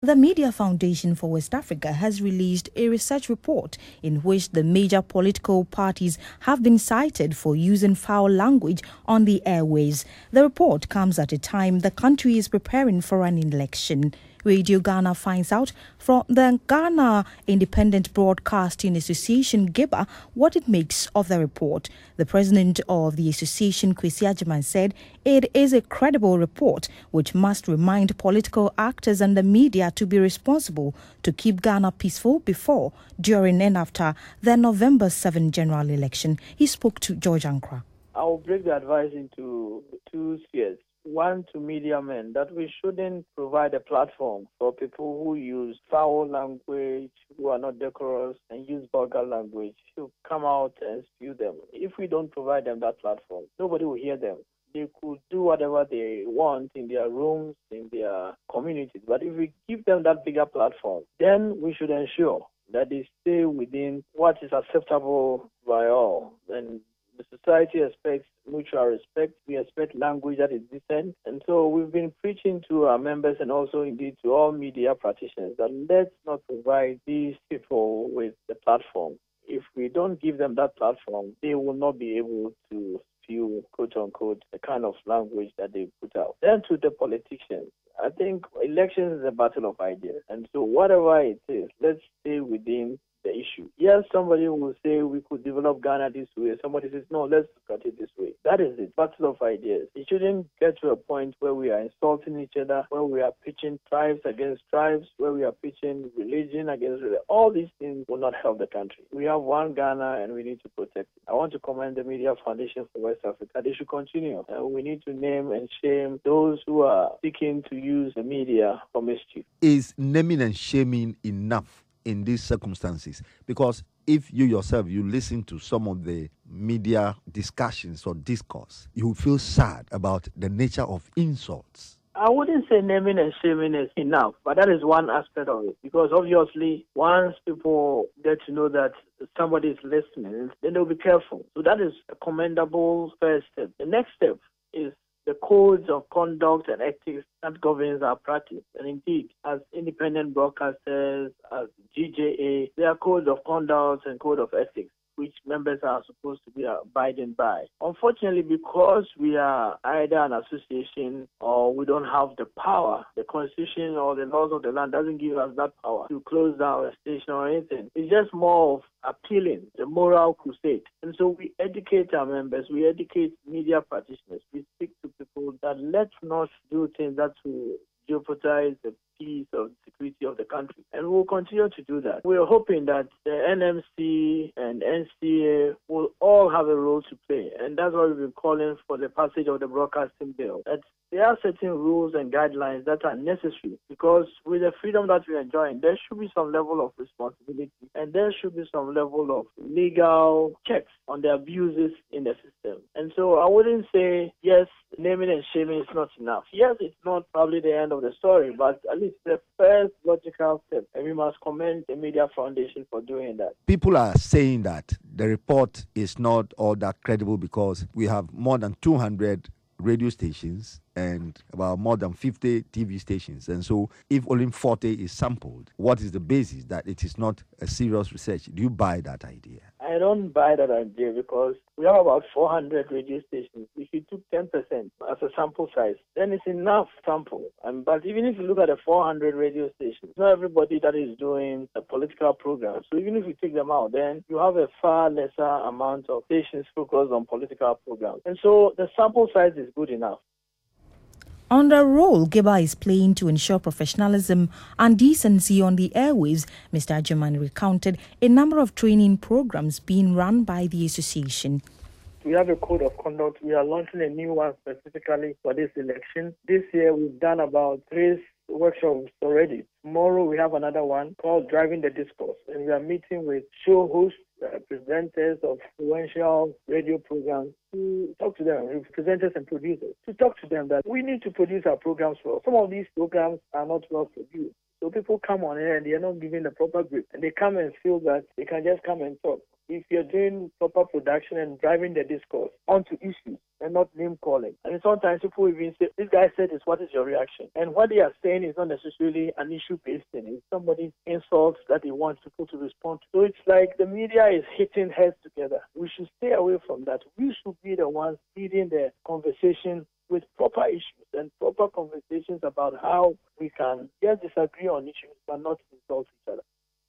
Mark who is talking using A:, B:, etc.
A: The Media Foundation for West Africa has released a research report in which the major political parties have been cited for using foul language on the airwaves. The report comes at a time the country is preparing for an election. Radio Ghana finds out from the Ghana Independent Broadcasting Association, GIBA, what it makes of the report. The president of the association, Kwesi Agyeman, said it is a credible report which must remind political actors and the media to be responsible to keep Ghana peaceful before, during and after the November 7 general election. He spoke to George Ankra.
B: I will break the advice into two spheres. One, to media men, that we shouldn't provide a platform for people who use foul language, who are not decorous, and use vulgar language to come out and spew them. If we don't provide them that platform, nobody will hear them. They could do whatever they want in their rooms, in their communities. But if we give them that bigger platform, then we should ensure that they stay within what is acceptable by all. And the society expects mutual respect. We expect language that is decent. And so we've been preaching to our members and also indeed to all media practitioners that let's not provide these people with the platform. If we don't give them that platform, they will not be able to spew, quote unquote, the kind of language that they put out. Then to the politicians. I think elections is a battle of ideas. And so whatever it is, let's stay within the issue. Yes, somebody will say we could develop Ghana this way. Somebody says, no, let's look at it this way. That is it. Battle of ideas. It shouldn't get to a point where we are insulting each other, where we are pitching tribes against tribes, where we are pitching religion against religion. All these things will not help the country. We have one Ghana and we need to protect it. I want to commend the Media Foundation for West Africa. They should continue. We need to name and shame those who are seeking to use the media for mischief.
C: Is naming and shaming enough in these circumstances? Because if you yourself, you listen to some of the media discussions or discourse, you feel sad about the nature of insults.
B: I wouldn't say naming and shaming is enough, but that is one aspect of it. Because obviously, once people get to know that somebody is listening, then they'll be careful. So that is a commendable first step. The next step is the codes of conduct and ethics that governs our practice. And indeed, as independent broadcasters, as GJA, there are codes of conduct and code of ethics which members are supposed to be abiding by. Unfortunately, because we are either an association or we don't have the power, the constitution or the laws of the land doesn't give us that power to close down a station or anything. It's just more of appealing, the moral crusade. And so we educate our members, we educate media practitioners, we speak to people that let's not do things that will jeopardize the peace or security of the country. And we'll continue to do that. We're hoping that the NMC and NCA will all have a role to play. And that's why we've been calling for the passage of the broadcasting bill. That there are certain rules and guidelines that are necessary because with the freedom that we're enjoying, there should be some level of responsibility and there should be some level of legal checks on the abuses in the system. And so I wouldn't say, yes, naming and shaming is not enough. Yes, it's not probably the end of the story, but at least the first logical step. And we must commend the Media Foundation for doing that.
C: People are saying that the report is not all that credible because we have more than 200 radio stations and about more than 50 TV stations. And so if only 40 is sampled, what is the basis that it is not a serious research? Do you buy that idea?
B: I don't buy that idea because we have about 400 radio stations. If you took 10% as a sample size, then it's enough sample. But even if you look at the 400 radio stations, not everybody that is doing a political program. So even if you take them out, then you have a far lesser amount of stations focused on political programs. And so the sample size is good enough.
A: On the role GIBA is playing to ensure professionalism and decency on the airwaves, Mr. Agyeman recounted a number of training programs being run by the association.
B: We have a code of conduct. We are launching a new one specifically for this election. This year we've done about 3 workshops already. Tomorrow we have another one called Driving the Discourse, and we are meeting with show hosts, presenters of influential radio programs to talk to them, presenters and producers, to talk to them that we need to produce our programs well. Some of these programs are not well produced. So people come on here and they're not given the proper brief, and they come and feel that they can just come and talk. If you're doing proper production and driving the discourse onto issues and not name calling. And sometimes people even say, this guy said this, what is your reaction? And what they are saying is not necessarily an issue-based thing. It's somebody's insults that they want people to respond to. So it's like the media is hitting heads together. We should stay away from that. We should be the ones leading the conversation with proper issues and proper conversations about how we can just disagree on issues but not insult each other.